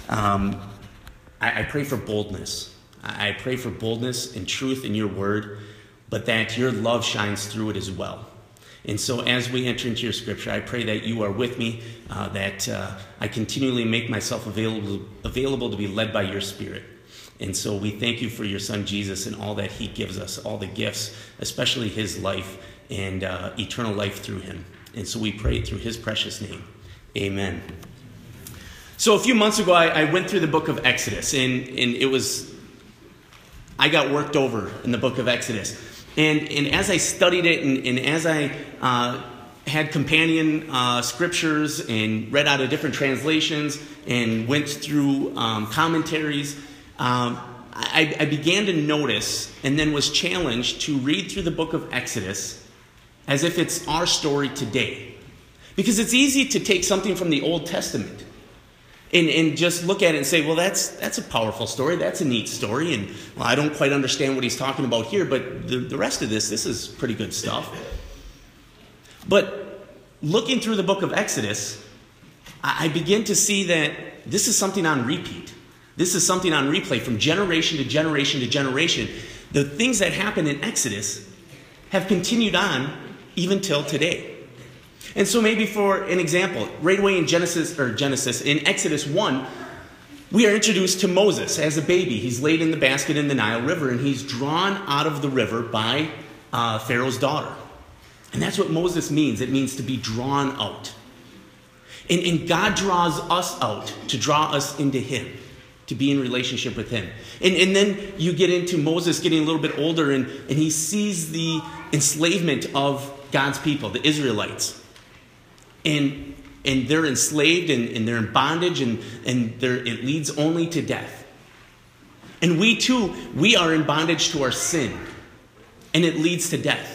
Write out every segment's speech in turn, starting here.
I pray for boldness. I pray for boldness and truth in your word, but that your love shines through it as well. And so as we enter into your scripture, I pray that you are with me, that I continually make myself available to be led by your Spirit. And so we thank you for your son Jesus and all that he gives us, all the gifts, especially his life and eternal life through him. And so we pray through his precious name. Amen. So a few months ago, I went through the book of Exodus, and I got worked over in the book of Exodus. And as I studied it, and as I had companion scriptures and read out of different translations and went through commentaries, I began to notice and then was challenged to read through the book of Exodus as if it's our story today. Because it's easy to take something from the Old Testament and just look at it and say, well, that's a powerful story. That's a neat story. And well, I don't quite understand what he's talking about here, but the rest of this is pretty good stuff. But looking through the book of Exodus, I begin to see that this is something on repeat. This is something on replay from generation to generation to generation. The things that happened in Exodus have continued on even till today. And so maybe for an example, right away in in Exodus 1, we are introduced to Moses as a baby. He's laid in the basket in the Nile River, and he's drawn out of the river by Pharaoh's daughter. And that's what Moses means. It means to be drawn out. And God draws us out to draw us into him, to be in relationship with him. And then you get into Moses getting a little bit older, and he sees the enslavement of God's people, the Israelites. And they're enslaved, and they're in bondage, and it leads only to death. And we too, we are in bondage to our sin, and it leads to death.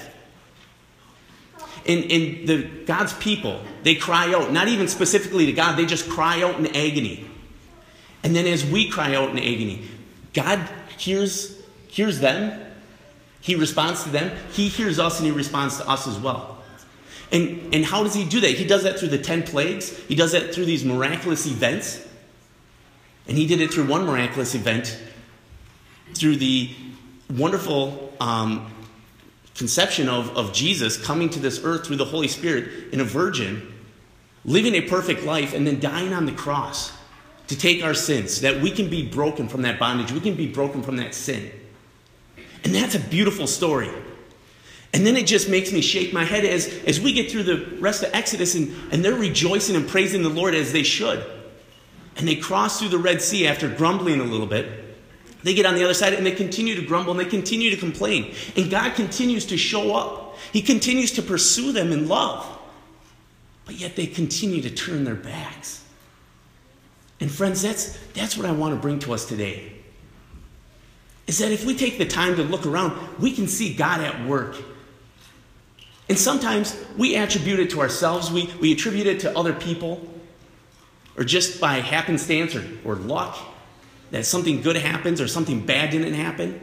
And God's people, they cry out, not even specifically to God, they just cry out in agony. And then as we cry out in agony, God hears them. He responds to them. He hears us, and he responds to us as well. And how does he do that? He does that through the 10 plagues. He does that through these miraculous events. And he did it through one miraculous event, through the wonderful conception of Jesus coming to this earth through the Holy Spirit in a virgin, living a perfect life, and then dying on the cross to take our sins, so that we can be broken from that bondage. We can be broken from that sin. And that's a beautiful story. And then it just makes me shake my head as we get through the rest of Exodus, and they're rejoicing and praising the Lord as they should. And they cross through the Red Sea after grumbling a little bit. They get on the other side, and they continue to grumble, and they continue to complain. And God continues to show up. He continues to pursue them in love. But yet they continue to turn their backs. And friends, that's what I want to bring to us today. Is that if we take the time to look around, we can see God at work. And sometimes we attribute it to ourselves. We attribute it to other people, or just by happenstance or luck, that something good happens or something bad didn't happen.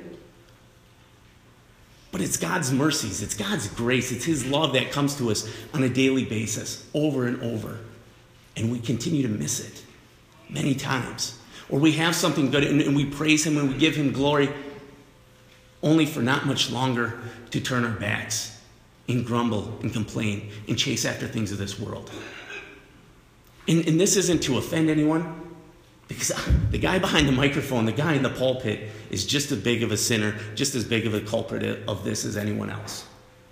But it's God's mercies, it's God's grace, it's his love that comes to us on a daily basis, over and over. And we continue to miss it many times. Or we have something good, and we praise him and we give him glory, only for not much longer to turn our backs and grumble and complain and chase after things of this world. And this isn't to offend anyone, because the guy behind the microphone, the guy in the pulpit, is just as big of a sinner, just as big of a culprit of this as anyone else.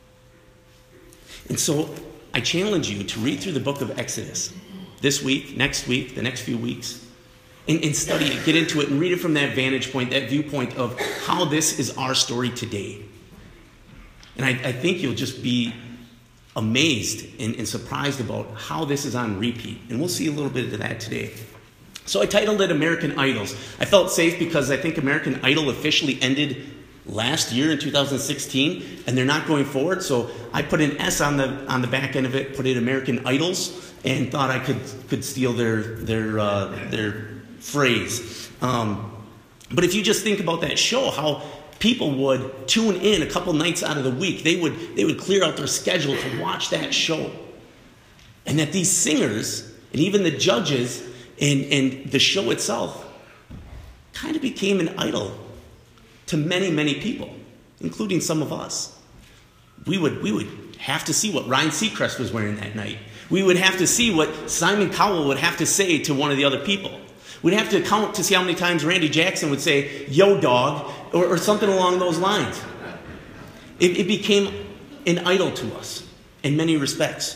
And so I challenge you to read through the book of Exodus this week, next week, the next few weeks, and study it, get into it, and read it from that vantage point, that viewpoint of how this is our story today. And I think you'll just be amazed and surprised about how this is on repeat. And we'll see a little bit of that today. So I titled it American Idols. I felt safe because I think American Idol officially ended last year in 2016, and they're not going forward. So I put an S on the back end of it, put it American Idols, and thought I could steal their phrase. But if you just think about that show, how people would tune in a couple nights out of the week. They would clear out their schedule to watch that show. And that these singers, and even the judges, And the show itself kind of became an idol to many, many people, including some of us. We would have to see what Ryan Seacrest was wearing that night. We would have to see what Simon Cowell would have to say to one of the other people. We'd have to count to see how many times Randy Jackson would say, "Yo, dog," or something along those lines. It became an idol to us in many respects.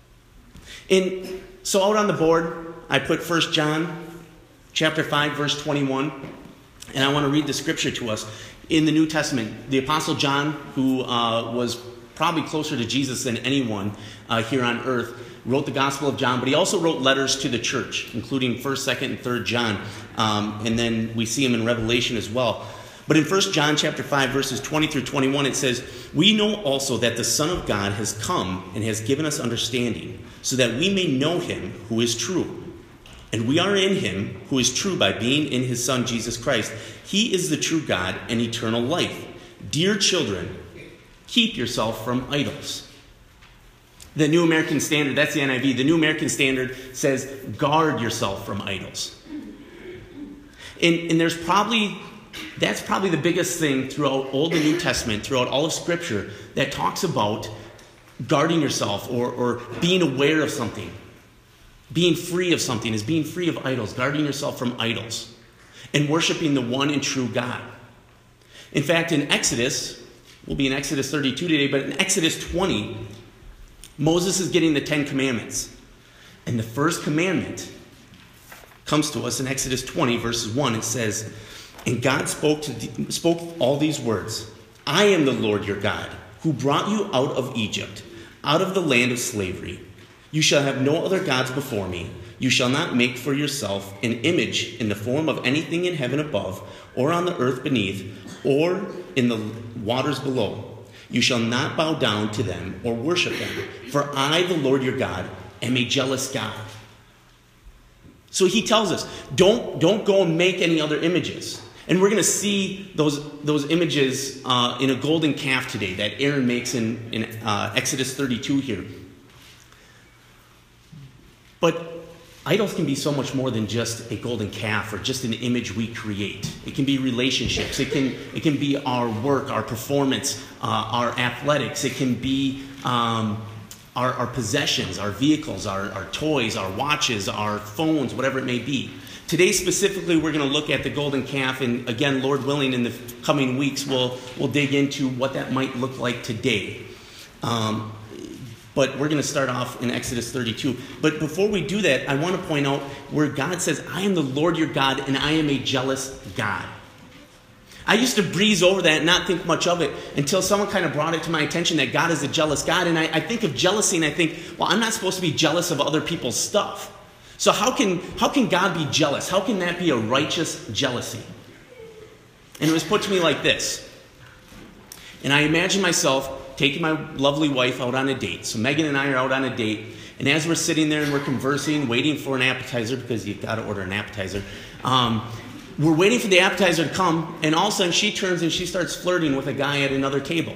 And so out on the board, I put 1 John chapter 5, verse 21. And I want to read the scripture to us. In the New Testament, the Apostle John, who was probably closer to Jesus than anyone here on earth, wrote the Gospel of John, but he also wrote letters to the church, including 1st, 2nd, and 3rd John. And then we see him in Revelation as well. But in 1 John chapter 5, verses 20 through 21, it says, "We know also that the Son of God has come and has given us understanding, so that we may know him who is true. And we are in him who is true by being in his Son, Jesus Christ. He is the true God and eternal life. Dear children, keep yourself from idols." The New American Standard, that's the NIV, the New American Standard says, "Guard yourself from idols." And that's probably the biggest thing throughout Old and New Testament, throughout all of Scripture, that talks about guarding yourself or being aware of something. Being free of something is being free of idols, guarding yourself from idols, and worshiping the one and true God. In fact, in Exodus, we'll be in Exodus 32 today, but in Exodus 20, Moses is getting the 10 Commandments. And the first commandment comes to us in Exodus 20, verses 1. It says, "And God spoke all these words. I am the Lord your God, who brought you out of Egypt, out of the land of slavery. You shall have no other gods before me. You shall not make for yourself an image in the form of anything in heaven above, or on the earth beneath, or in the waters below. You shall not bow down to them or worship them. For I, the Lord your God, am a jealous God." So he tells us, don't go and make any other images. And we're going to see those images in a golden calf today that Aaron makes in Exodus 32 here. But idols can be so much more than just a golden calf or just an image we create. It can be relationships. It can be our work, our performance, our athletics. It can be our possessions, our vehicles, our toys, our watches, our phones, whatever it may be. Today specifically, we're going to look at the golden calf, and again, Lord willing, in the coming weeks, we'll dig into what that might look like today. But we're going to start off in Exodus 32. But before we do that, I want to point out where God says, "I am the Lord your God, and I am a jealous God." I used to breeze over that and not think much of it until someone kind of brought it to my attention that God is a jealous God. And I think of jealousy, and I think, well, I'm not supposed to be jealous of other people's stuff. So how can God be jealous? How can that be a righteous jealousy? And it was put to me like this. And I imagine myself taking my lovely wife out on a date. So Megan and I are out on a date. And as we're sitting there and we're conversing, waiting for an appetizer, because you've got to order an appetizer, we're waiting for the appetizer to come, and all of a sudden she turns and she starts flirting with a guy at another table.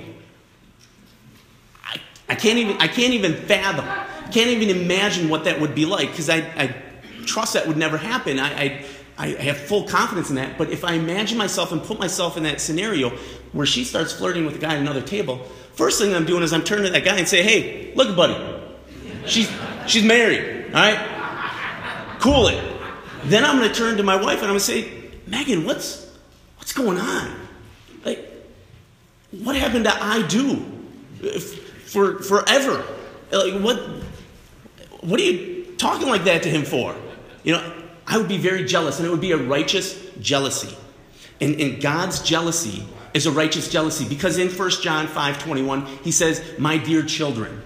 I can't even fathom, can't even imagine what that would be like, because I trust that would never happen. I have full confidence in that. But if I imagine myself and put myself in that scenario where she starts flirting with a guy at another table, first thing I'm doing is I'm turning to that guy and say, "Hey, look, buddy, she's married, all right? Cool it." Then I'm going to turn to my wife and I'm going to say, "Megan, what's going on? Like, what happened to I do for forever? Like, what are you talking like that to him for?" You know, I would be very jealous, and it would be a righteous jealousy. And God's jealousy is a righteous jealousy, because in 1 John 5:21, he says, "My dear children."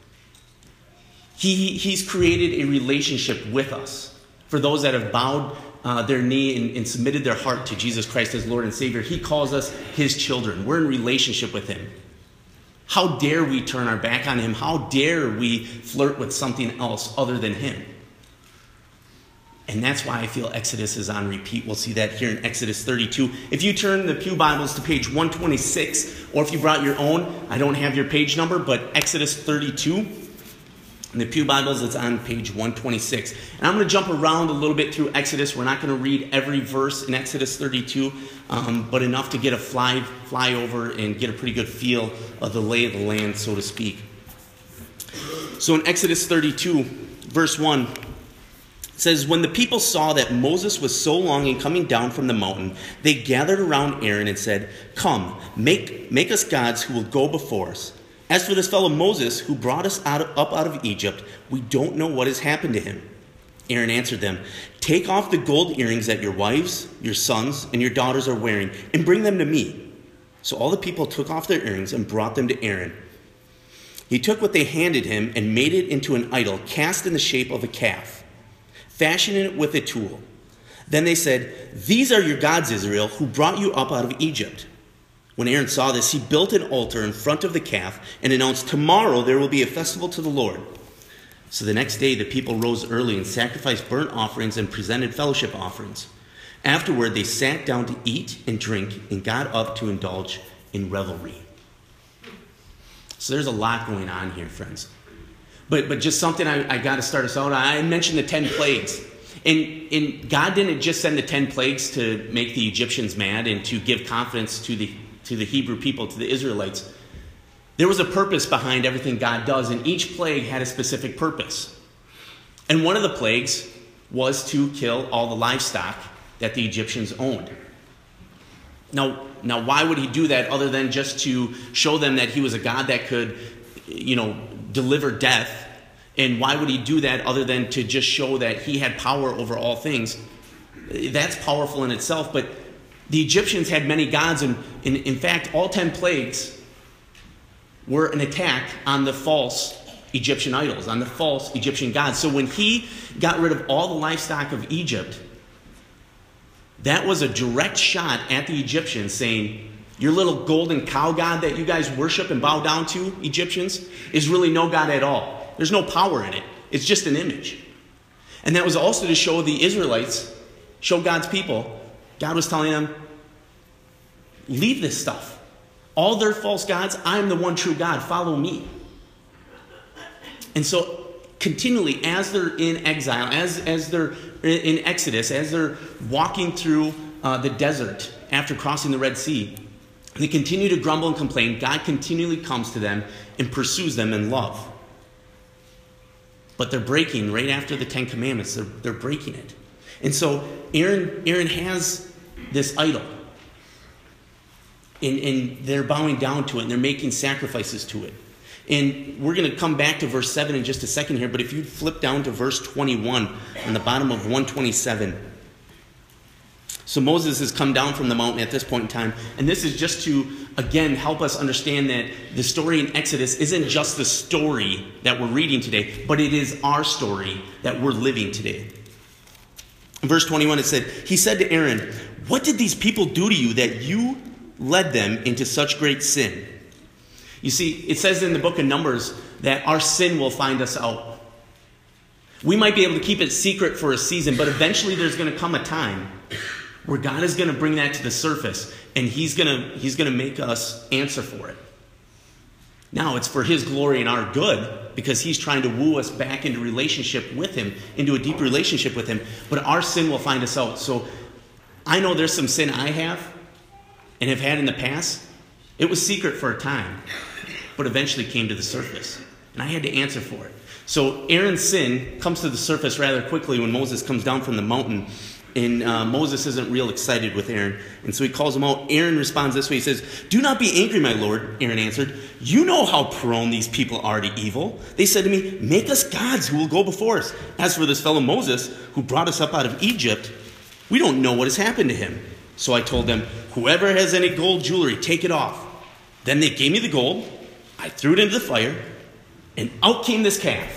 He's created a relationship with us. For those that have bowed their knee and submitted their heart to Jesus Christ as Lord and Savior, he calls us his children. We're in relationship with him. How dare we turn our back on him? How dare we flirt with something else other than him? And that's why I feel Exodus is on repeat. We'll see that here in Exodus 32. If you turn the Pew Bibles to page 126, or if you brought your own, I don't have your page number, but Exodus 32. In the Pew Bibles, it's on page 126. And I'm going to jump around a little bit through Exodus. We're not going to read every verse in Exodus 32, but enough to get a fly over and get a pretty good feel of the lay of the land, so to speak. So in Exodus 32, verse 1, it says, "When the people saw that Moses was so long in coming down from the mountain, they gathered around Aaron and said, 'Come, make us gods who will go before us. As for this fellow Moses, who brought us up out of Egypt, we don't know what has happened to him.' Aaron answered them, 'Take off the gold earrings that your wives, your sons, and your daughters are wearing, and bring them to me.' So all the people took off their earrings and brought them to Aaron. He took what they handed him and made it into an idol cast in the shape of a calf, fashioning it with a tool. Then they said, 'These are your gods, Israel, who brought you up out of Egypt.' When Aaron saw this, he built an altar in front of the calf and announced, 'Tomorrow there will be a festival to the Lord.' So the next day the people rose early and sacrificed burnt offerings and presented fellowship offerings. Afterward they sat down to eat and drink and got up to indulge in revelry." So there's a lot going on here, friends. But just something I got to start us out on. I mentioned the 10 plagues. And God didn't just send the 10 plagues to make the Egyptians mad and to give confidence to the Hebrew people, to the Israelites. There was a purpose behind everything God does, and each plague had a specific purpose. And one of the plagues was to kill all the livestock that the Egyptians owned. Now why would he do that other than just to show them that he was a God that could, deliver death? And why would he do that other than to just show that he had power over all things? That's powerful in itself, but the Egyptians had many gods, and in fact, all 10 plagues were an attack on the false Egyptian idols, on the false Egyptian gods. So when he got rid of all the livestock of Egypt, that was a direct shot at the Egyptians, saying, "Your little golden cow god that you guys worship and bow down to, Egyptians, is really no god at all. There's no power in it. It's just an image." And that was also to show the Israelites, show God's people, God was telling them, leave this stuff. All their false gods, I am the one true God. Follow me. And so continually, as they're in exile, as they're in Exodus, as they're walking through the desert after crossing the Red Sea, they continue to grumble and complain. God continually comes to them and pursues them in love. But they're breaking right after the 10 Commandments. They're breaking it. And so Aaron has this idol. And they're bowing down to it, and they're making sacrifices to it. And we're going to come back to verse 7 in just a second here, but if you flip down to verse 21 on the bottom of 127. So Moses has come down from the mountain at this point in time, and this is just to, again, help us understand that the story in Exodus isn't just the story that we're reading today, but it is our story that we're living today. In verse 21 it said, "He said to Aaron, 'What did these people do to you that you led them into such great sin?'" You see, it says in the book of Numbers that our sin will find us out. We might be able to keep it secret for a season, but eventually there's going to come a time where God is going to bring that to the surface, and He's going to make us answer for it. Now, it's for His glory and our good, because He's trying to woo us back into relationship with Him, into a deep relationship with Him. But our sin will find us out. So I know there's some sin I have and have had in the past. It was secret for a time, but eventually came to the surface. And I had to answer for it. So Aaron's sin comes to the surface rather quickly when Moses comes down from the mountain. And Moses isn't real excited with Aaron. And so he calls him out. Aaron responds this way. He says, "Do not be angry, my Lord," Aaron answered. "You know how prone these people are to evil. They said to me, 'Make us gods who will go before us.' As for this fellow Moses, who brought us up out of Egypt, we don't know what has happened to him." So I told them, 'Whoever has any gold jewelry, take it off.' Then they gave me the gold. I threw it into the fire, and out came this calf."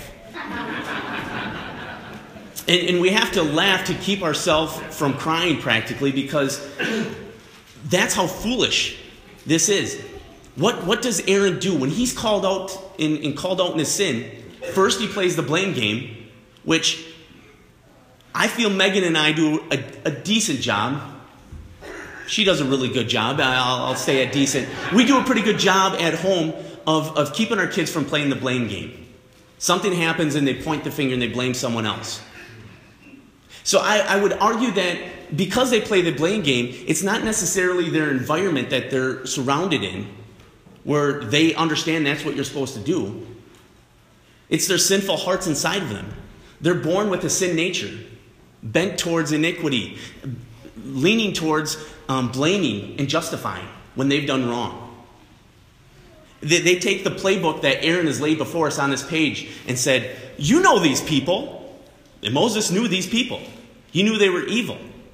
And we have to laugh to keep ourselves from crying practically, because that's how foolish this is. What does Aaron do when he's called out in his sin? First, he plays the blame game, which I feel Megan and I do a decent job. She does a really good job. I'll say at decent. We do a pretty good job at home of keeping our kids from playing the blame game. Something happens and they point the finger and they blame someone else. So I would argue that because they play the blame game, it's not necessarily their environment that they're surrounded in, where they understand that's what you're supposed to do. It's their sinful hearts inside of them. They're born with a sin nature, bent towards iniquity, leaning towards blaming and justifying when they've done wrong. They take the playbook that Aaron has laid before us on this page and said, you know these people. And Moses knew these people. He knew they were evil.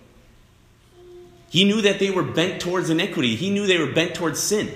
He knew that they were bent towards iniquity. He knew they were bent towards sin.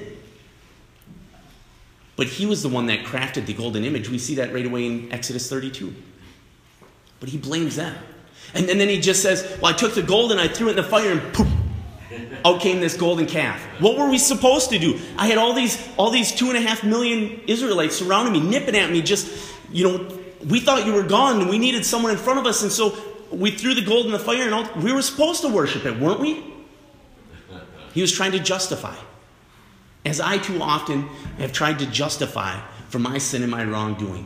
But he was the one that crafted the golden image. We see that right away in Exodus 32. But he blames them. And then he just says, well, I took the gold and I threw it in the fire and poof, out came this golden calf. What were we supposed to do? I had all these 2.5 million Israelites surrounding me, nipping at me, just, we thought you were gone and we needed someone in front of us. And so we threw the gold in the fire and we were supposed to worship it, weren't we? He was trying to justify. As I too often have tried to justify for my sin and my wrongdoing.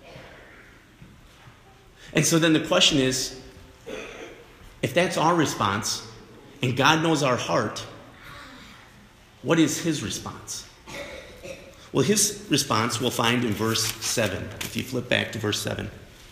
And so then the question is, if that's our response, and God knows our heart, what is his response? Well, his response we'll find in verse 7. If you flip back to verse 7.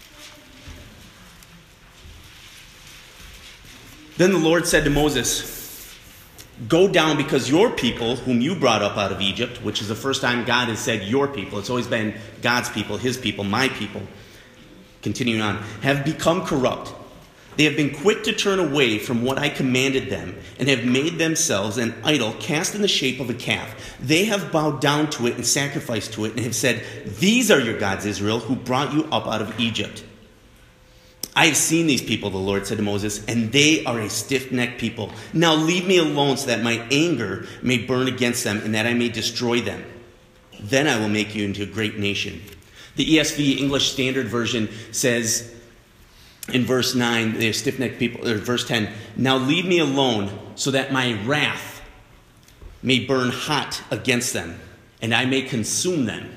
Then the Lord said to Moses, go down because your people, whom you brought up out of Egypt, which is the first time God has said your people. It's always been God's people, his people, my people. Continuing on, have become corrupt. They have been quick to turn away from what I commanded them and have made themselves an idol cast in the shape of a calf. They have bowed down to it and sacrificed to it and have said, these are your gods, Israel, who brought you up out of Egypt. I have seen these people, the Lord said to Moses, and they are a stiff-necked people. Now leave me alone so that my anger may burn against them and that I may destroy them. Then I will make you into a great nation. The ESV, English Standard Version, says in verse 9, they are stiff-necked people, or verse 10, now leave me alone so that my wrath may burn hot against them and I may consume them.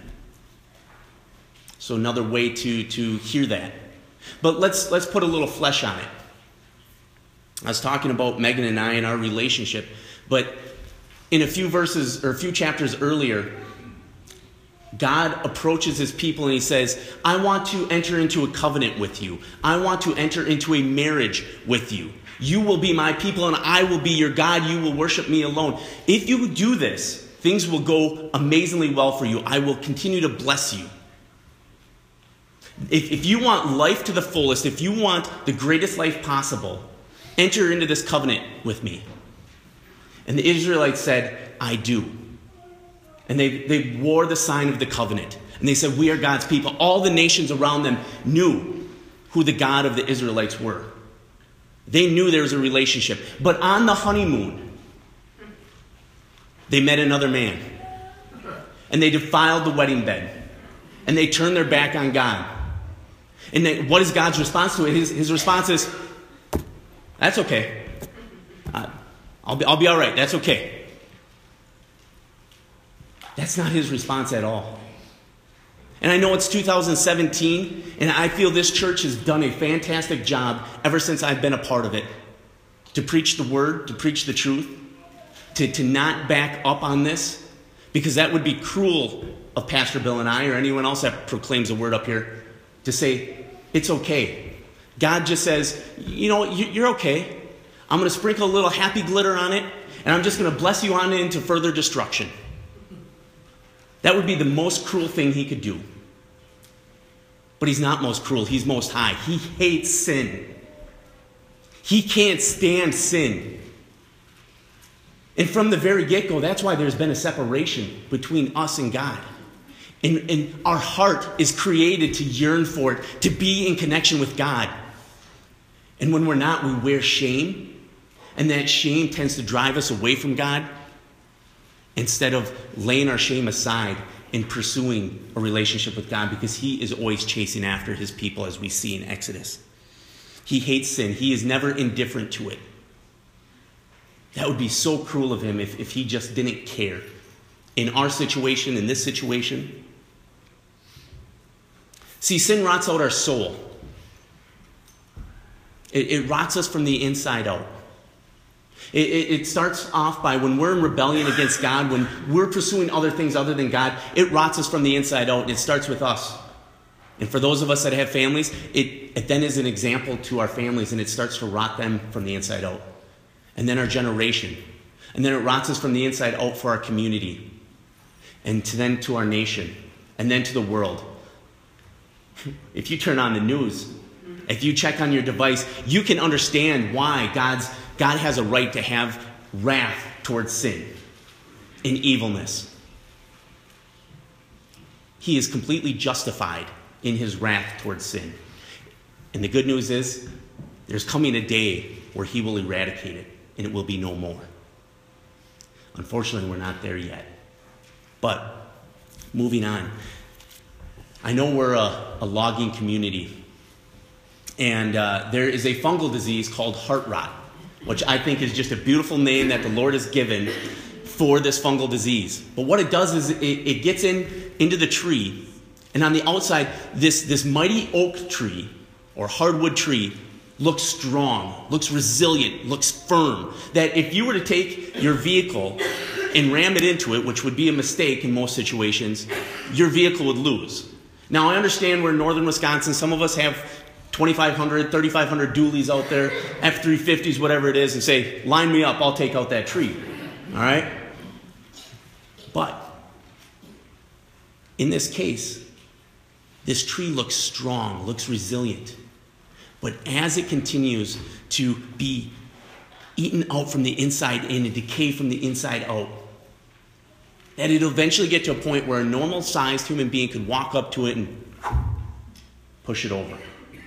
So another way to hear that. But let's put a little flesh on it. I was talking about Megan and I and our relationship, but in a few verses or a few chapters earlier, God approaches his people and he says, I want to enter into a covenant with you. I want to enter into a marriage with you. You will be my people and I will be your God. You will worship me alone. If you do this, things will go amazingly well for you. I will continue to bless you. If you want life to the fullest, if you want the greatest life possible, enter into this covenant with me. And the Israelites said, I do. And they wore the sign of the covenant. And they said, we are God's people. All the nations around them knew who the God of the Israelites were. They knew there was a relationship. But on the honeymoon, they met another man. And they defiled the wedding bed. And they turned their back on God. And what is God's response to it? His response is, that's okay. I'll be all right. That's okay. That's not his response at all. And I know it's 2017, and I feel this church has done a fantastic job ever since I've been a part of it to preach the word, to preach the truth, to not back up on this, because that would be cruel of Pastor Bill and I or anyone else that proclaims the word up here to say, it's okay. God just says, you're okay. I'm going to sprinkle a little happy glitter on it, and I'm just going to bless you on into further destruction. That would be the most cruel thing he could do. But he's not most cruel. He's most high. He hates sin. He can't stand sin. And from the very get-go, that's why there's been a separation between us and God. And our heart is created to yearn for it, to be in connection with God. And when we're not, we wear shame. And that shame tends to drive us away from God instead of laying our shame aside and pursuing a relationship with God, because he is always chasing after his people, as we see in Exodus. He hates sin. He is never indifferent to it. That would be so cruel of him if he just didn't care. In our situation, in this situation, See, sin rots out our soul. It rots us from the inside out. It starts off by when we're in rebellion against God, when we're pursuing other things other than God, it rots us from the inside out, and it starts with us. And for those of us that have families, it then is an example to our families, and it starts to rot them from the inside out. And then our generation. And then it rots us from the inside out for our community. And then to our nation. And then to the world. If you turn on the news, if you check on your device, you can understand why God has a right to have wrath towards sin and evilness. He is completely justified in his wrath towards sin. And the good news is, there's coming a day where he will eradicate it, and it will be no more. Unfortunately, we're not there yet. But, moving on. I know we're a logging community, and there is a fungal disease called heart rot, which I think is just a beautiful name that the Lord has given for this fungal disease. But what it does is it gets into the tree, and on the outside, this mighty oak tree or hardwood tree looks strong, looks resilient, looks firm. That if you were to take your vehicle and ram it into it, which would be a mistake in most situations, your vehicle would lose. Now, I understand we're in northern Wisconsin. Some of us have 2,500, 3,500 dualies out there, F-350s, whatever it is, and say, line me up, I'll take out that tree. All right? But in this case, this tree looks strong, looks resilient. But as it continues to be eaten out from the inside in and decay from the inside out, that it'll eventually get to a point where a normal-sized human being could walk up to it and push it over.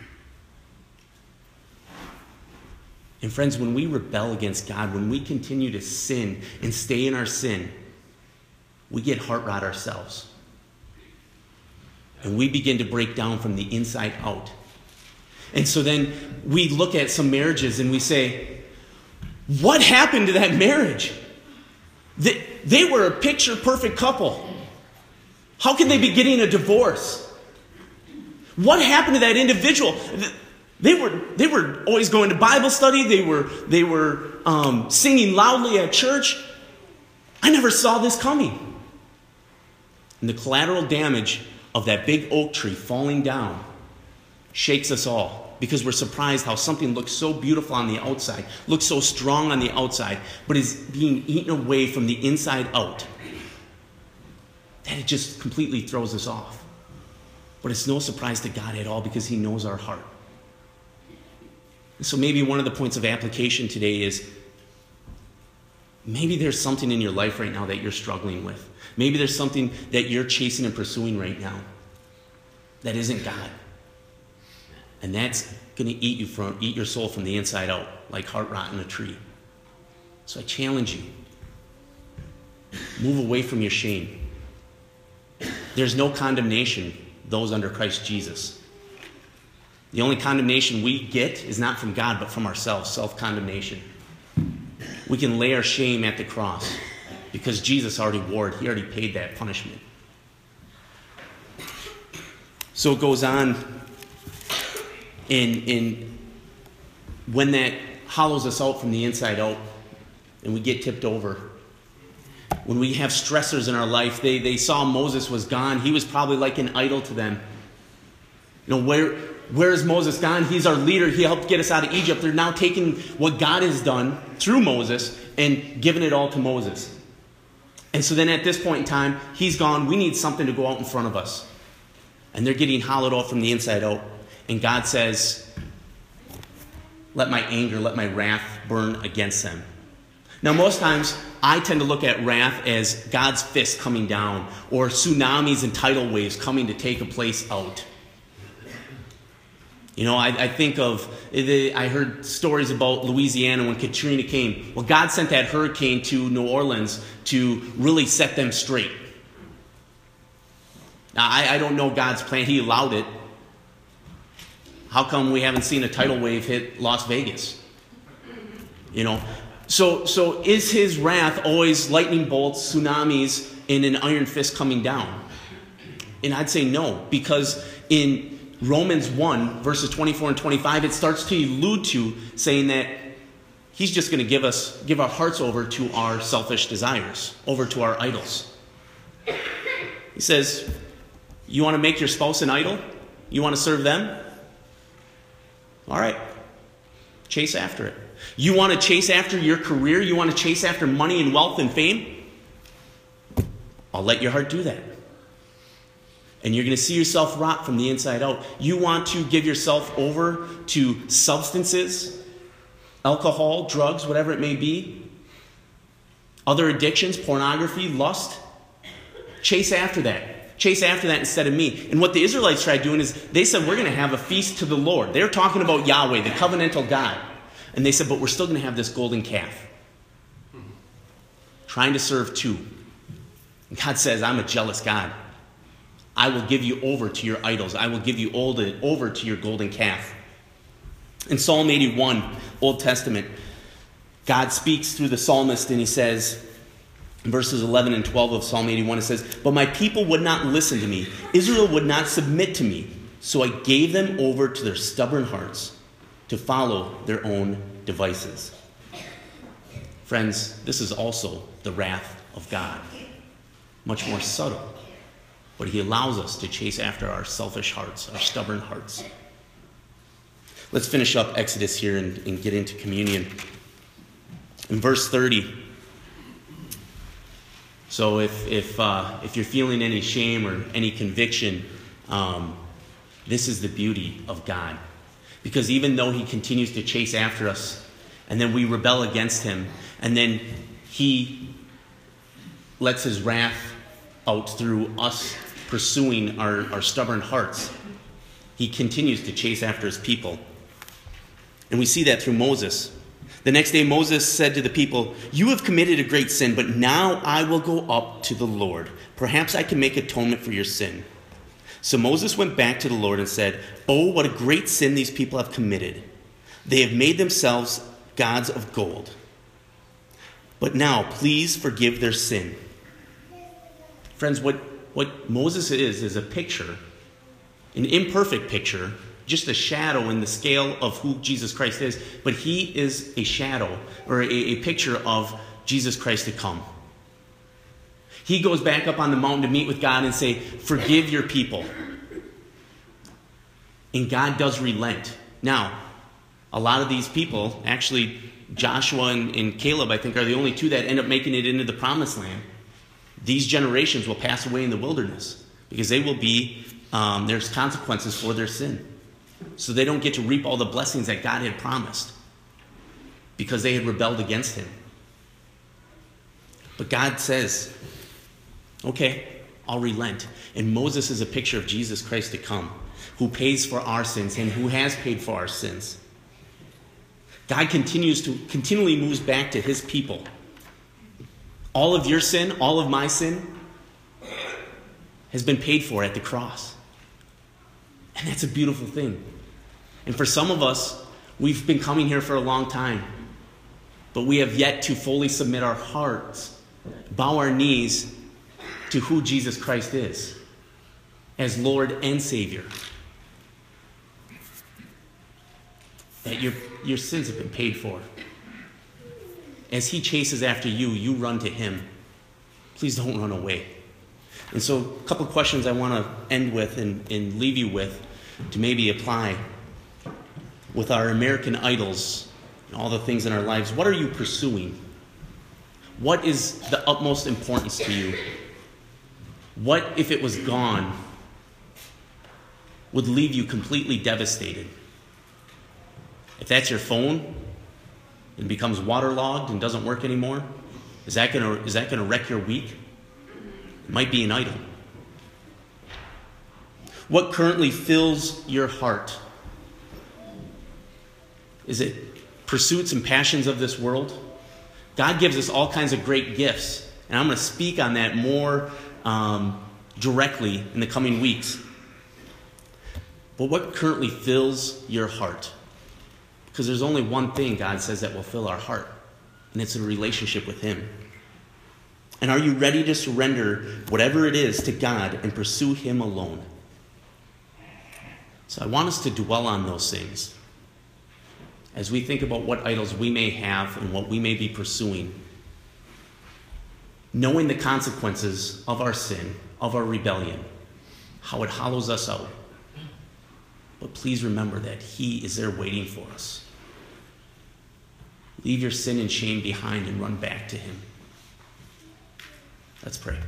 And friends, when we rebel against God, when we continue to sin and stay in our sin, we get heart rot ourselves. And we begin to break down from the inside out. And so then we look at some marriages and we say, what happened to that marriage? They were a picture-perfect couple. How can they be getting a divorce? What happened to that individual? They were always going to Bible study. They were singing loudly at church. I never saw this coming. And the collateral damage of that big oak tree falling down shakes us all, because we're surprised how something looks so beautiful on the outside, looks so strong on the outside, but is being eaten away from the inside out, that it just completely throws us off. But it's no surprise to God at all, because he knows our heart. So maybe one of the points of application today is, maybe there's something in your life right now that you're struggling with. Maybe there's something that you're chasing and pursuing right now that isn't God. And that's going to eat your soul from the inside out, like heart rot in a tree. So I challenge you. Move away from your shame. There's no condemnation, those under Christ Jesus. The only condemnation we get is not from God, but from ourselves, self-condemnation. We can lay our shame at the cross because Jesus already wore it. He already paid that punishment. So it goes on. In when that hollows us out from the inside out and we get tipped over, when we have stressors in our life, they saw Moses was gone. He was probably like an idol to them. You know, where is Moses gone? He's our leader. He helped get us out of Egypt. They're now taking what God has done through Moses and giving it all to Moses. And so then at this point in time, he's gone. We need something to go out in front of us. And they're getting hollowed out from the inside out. And God says, let my anger, let my wrath burn against them. Now, most times, I tend to look at wrath as God's fist coming down, or tsunamis and tidal waves coming to take a place out. You know, I think of, I heard stories about Louisiana when Katrina came. Well, God sent that hurricane to New Orleans to really set them straight. Now, I don't know God's plan. He allowed it. How come we haven't seen a tidal wave hit Las Vegas? You know, so is his wrath always lightning bolts, tsunamis, and an iron fist coming down? And I'd say no, because in Romans 1, verses 24 and 25, it starts to allude to saying that he's just going to give our hearts over to our selfish desires, over to our idols. He says, you want to make your spouse an idol? You want to serve them? All right. Chase after it. You want to chase after your career? You want to chase after money and wealth and fame? I'll let your heart do that. And you're going to see yourself rot from the inside out. You want to give yourself over to substances, alcohol, drugs, whatever it may be, other addictions, pornography, lust. Chase after that. Chase after that instead of me. And what the Israelites tried doing is they said, we're going to have a feast to the Lord. They're talking about Yahweh, the covenantal God. And they said, but we're still going to have this golden calf. Trying to serve two. And God says, I'm a jealous God. I will give you over to your idols. I will give you over to your golden calf. In Psalm 81, Old Testament, God speaks through the psalmist and he says, in verses 11 and 12 of Psalm 81, it says, but my people would not listen to me. Israel would not submit to me. So I gave them over to their stubborn hearts to follow their own devices. Friends, this is also the wrath of God. Much more subtle. But he allows us to chase after our selfish hearts, our stubborn hearts. Let's finish up Exodus here and get into communion. In verse 30, so if you're feeling any shame or any conviction, this is the beauty of God. Because even though he continues to chase after us, and then we rebel against him, and then he lets his wrath out through us pursuing our stubborn hearts, he continues to chase after his people. And we see that through Moses. The next day Moses said to the people, you have committed a great sin, but now I will go up to the Lord. Perhaps I can make atonement for your sin. So Moses went back to the Lord and said, oh, what a great sin these people have committed. They have made themselves gods of gold. But now, please forgive their sin. Friends, what Moses is a picture, an imperfect picture, just a shadow in the scale of who Jesus Christ is. But he is a shadow or a picture of Jesus Christ to come. He goes back up on the mountain to meet with God and say, forgive your people. And God does relent. Now, a lot of these people, actually Joshua and Caleb, I think, are the only two that end up making it into the promised land. These generations will pass away in the wilderness because they will be, there's consequences for their sin. So they don't get to reap all the blessings that God had promised because they had rebelled against him. But God says, okay, I'll relent. And Moses is a picture of Jesus Christ to come, who pays for our sins and who has paid for our sins. God continually moves back to his people. All of your sin, all of my sin has been paid for at the cross. And that's a beautiful thing. And for some of us, we've been coming here for a long time, but we have yet to fully submit our hearts, bow our knees to who Jesus Christ is as Lord and Savior. That your sins have been paid for. As he chases after you, you run to him. Please don't run away. And so a couple of questions I want to end with and leave you with to maybe apply with our American idols and all the things in our lives. What are you pursuing? What is the utmost importance to you? What, if it was gone, would leave you completely devastated? If that's your phone and becomes waterlogged and doesn't work anymore, is that gonna wreck your week? It might be an idol. What currently fills your heart? Is it pursuits and passions of this world? God gives us all kinds of great gifts, and I'm going to speak on that more directly in the coming weeks. But what currently fills your heart? Because there's only one thing God says that will fill our heart, and it's a relationship with him. And are you ready to surrender whatever it is to God and pursue him alone? So I want us to dwell on those things as we think about what idols we may have and what we may be pursuing, knowing the consequences of our sin, of our rebellion, how it hollows us out. But please remember that He is there waiting for us. Leave your sin and shame behind and run back to Him. Let's pray.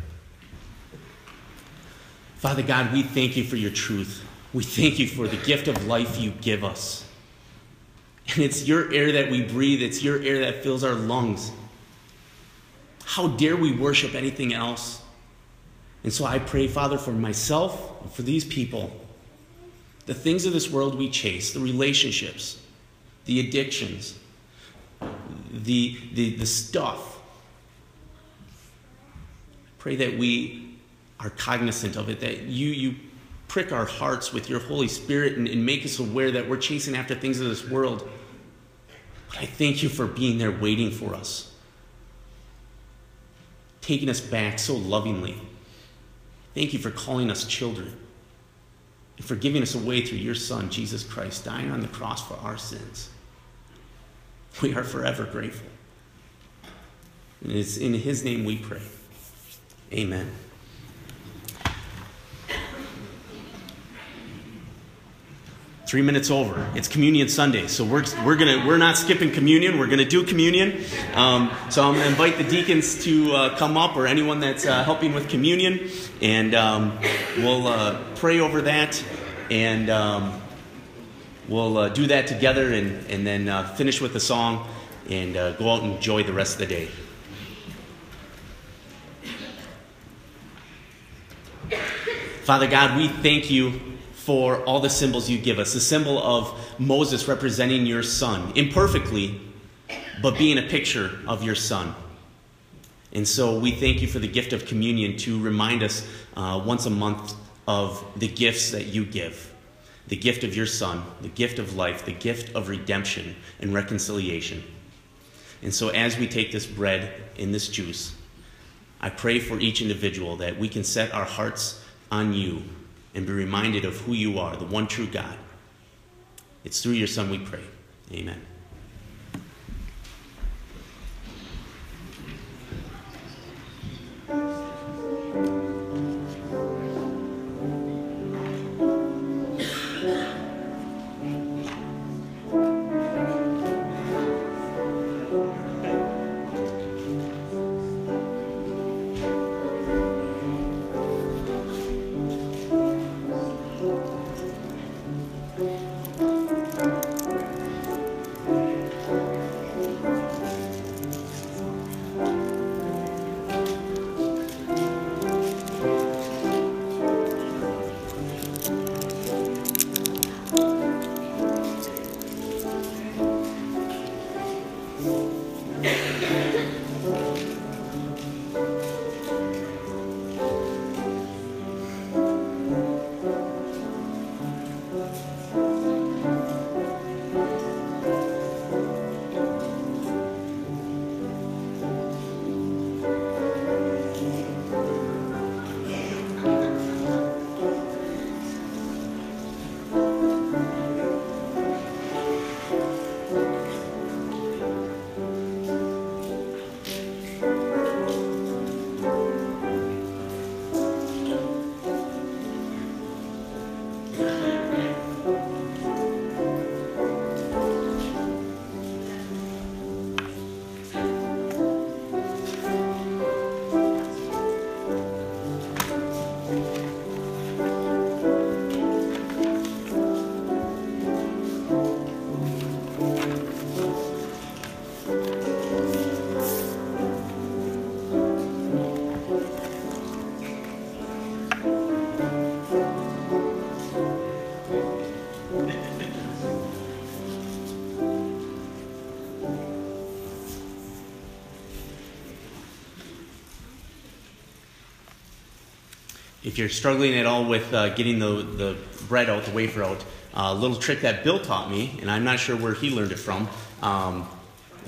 Father God, we thank You for Your truth. We thank You for the gift of life You give us. And it's Your air that we breathe. It's Your air that fills our lungs. How dare we worship anything else? And so I pray, Father, for myself and for these people, the things of this world we chase, the relationships, the addictions, the stuff. Pray that we are cognizant of it, that you prick our hearts with Your Holy Spirit and make us aware that we're chasing after things of this world. But I thank You for being there waiting for us, taking us back so lovingly. Thank You for calling us children and for giving us a way through Your Son, Jesus Christ, dying on the cross for our sins. We are forever grateful. And it's in His name we pray. Amen. Three minutes over. It's Communion Sunday, so we're not skipping communion. We're gonna do communion. So I'm gonna invite the deacons to come up, or anyone that's helping with communion, and we'll pray over that, and we'll do that together, and then finish with a song, and go out and enjoy the rest of the day. Father God, we thank You for all the symbols You give us. The symbol of Moses representing Your Son, imperfectly, but being a picture of Your Son. And so we thank You for the gift of communion to remind us once a month of the gifts that You give. The gift of Your Son, the gift of life, the gift of redemption and reconciliation. And so as we take this bread and this juice, I pray for each individual that we can set our hearts on You and be reminded of who You are, the one true God. It's through Your Son we pray. Amen. If you're struggling at all with getting the bread out, the wafer out, a little trick that Bill taught me, and I'm not sure where he learned it from.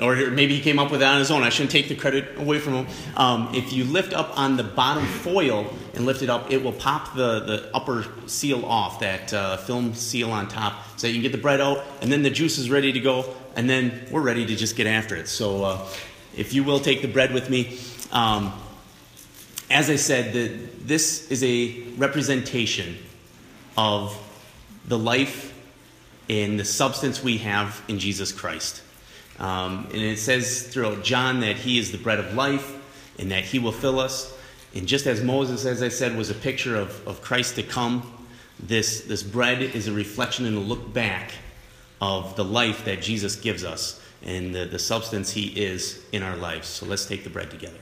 or maybe he came up with it on his own. I shouldn't take the credit away from him. If you lift up on the bottom foil and lift it up, it will pop the upper seal off, that film seal on top, so you can get the bread out, and then the juice is ready to go, and then we're ready to just get after it. So if you will take the bread with me. As I said, this is a representation of the life and the substance we have in Jesus Christ. And it says throughout John that he is the bread of life and that he will fill us. And just as Moses, as I said, was a picture of Christ to come, this bread is a reflection and a look back of the life that Jesus gives us and the substance he is in our lives. So let's take the bread together.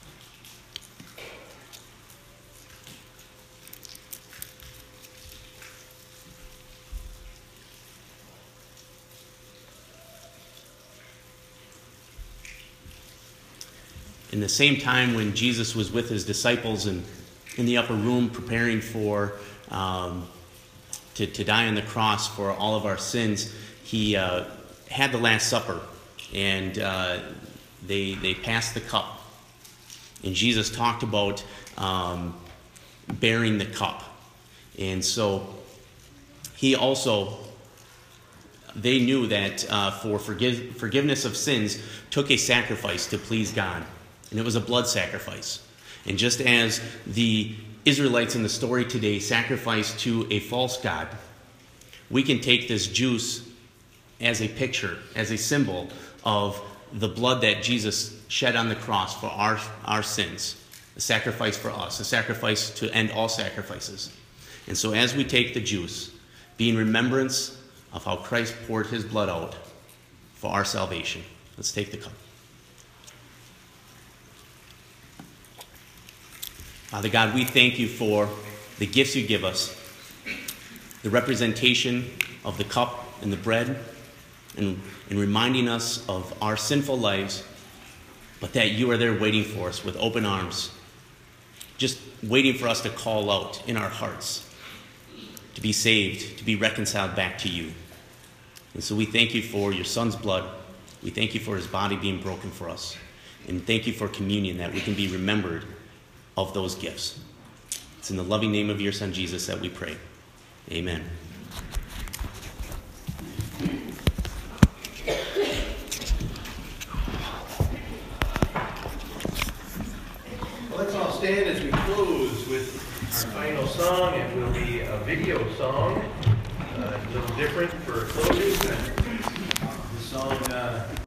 In the same time when Jesus was with his disciples in the upper room preparing to die on the cross for all of our sins, he had the Last Supper, and they passed the cup. And Jesus talked about bearing the cup. And so they knew that for forgiveness of sins took a sacrifice to please God. And it was a blood sacrifice. And just as the Israelites in the story today sacrificed to a false god, we can take this juice as a picture, as a symbol of the blood that Jesus shed on the cross for our sins, a sacrifice for us, a sacrifice to end all sacrifices. And so as we take the juice, be in remembrance of how Christ poured his blood out for our salvation. Let's take the cup. Father God, we thank you for the gifts you give us, the representation of the cup and the bread, and reminding us of our sinful lives, but that you are there waiting for us with open arms, just waiting for us to call out in our hearts, to be saved, to be reconciled back to you. And so we thank you for your Son's blood. We thank you for his body being broken for us. And thank you for communion, that we can be remembered of those gifts. It's in the loving name of your Son, Jesus, that we pray. Amen. Well, let's all stand as we close with our final song. It will be a video song, a little different for closing. The song